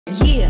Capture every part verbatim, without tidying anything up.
Yeah.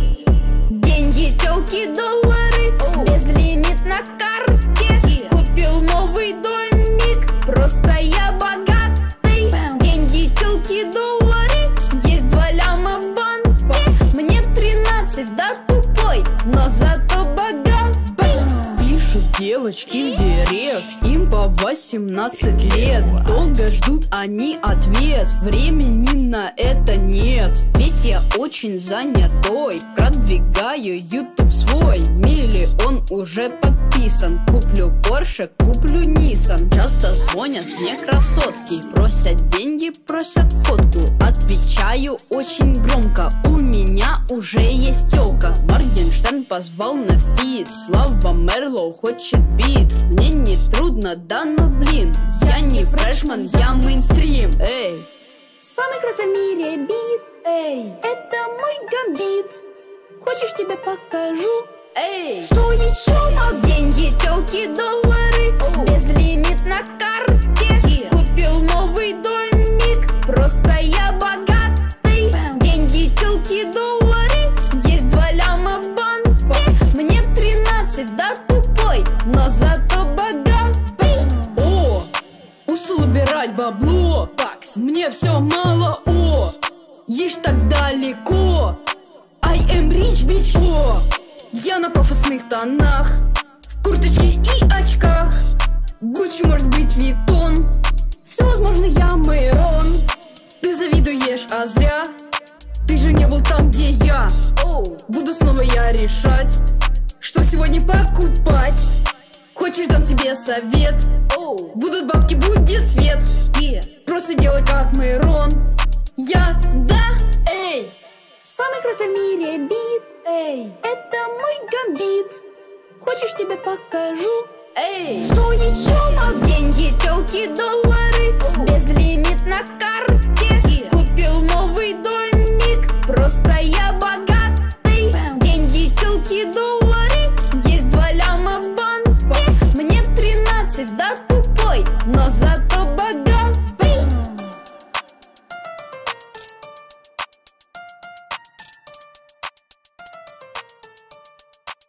Деньги, телки, доллары, oh. Безлимит на карте, yeah. Купил новый домик, просто я богатый. Bam. Деньги, телки, доллары, есть два ляма в банке. Boss. Мне тринадцать, да тупой, но зато богатый. Bam. Пишут девочки в директ, им по восемнадцать лет. Долго ждут они ответ, времени на это нет. Ведь я очень занятой, продвигаю YouTube свой. Миллион уже подписан, куплю Porsche, куплю Nissan. Часто звонят мне красотки, просят деньги, просят фотку. Отвечаю очень громко, у меня уже есть тёлка. Моргенштерн позвал на фит, Слава Мерлоу хочет бит. Мне не трудно, да но блин, я не фрешман, я мейнстрим. Эй, самый крутой в мире бит, эй, это мой гамбит. Хочешь, тебе покажу? Эй, что еще мал? Деньги, телки, доллары, oh. Безлимит на карте, yeah. Купил новый домик, просто я богатый. Bam. Деньги, телки, доллары, есть два ляма в банке. Boss. Мне тринадцать, да тупой, но зато богатый. О, устал убирать бабло, Пакс. Мне все мало, о, ешь так далеко. I am rich, bitch, о. Я на пафосных тонах, в курточке и очках. Гуччи, может быть, Виттон, все возможно, я Мэйрон. Ты завидуешь, а зря, ты же не был там, где я. oh. Буду снова я решать, что сегодня покупать. Хочешь, дам тебе совет, oh. Будут бабки, будет свет, yeah. Просто делай как Мэйрон. Я, да, эй, самый крутой в мире бит, эй, это мой гамбит. Хочешь, тебе покажу? Эй, что еще мал? Деньги,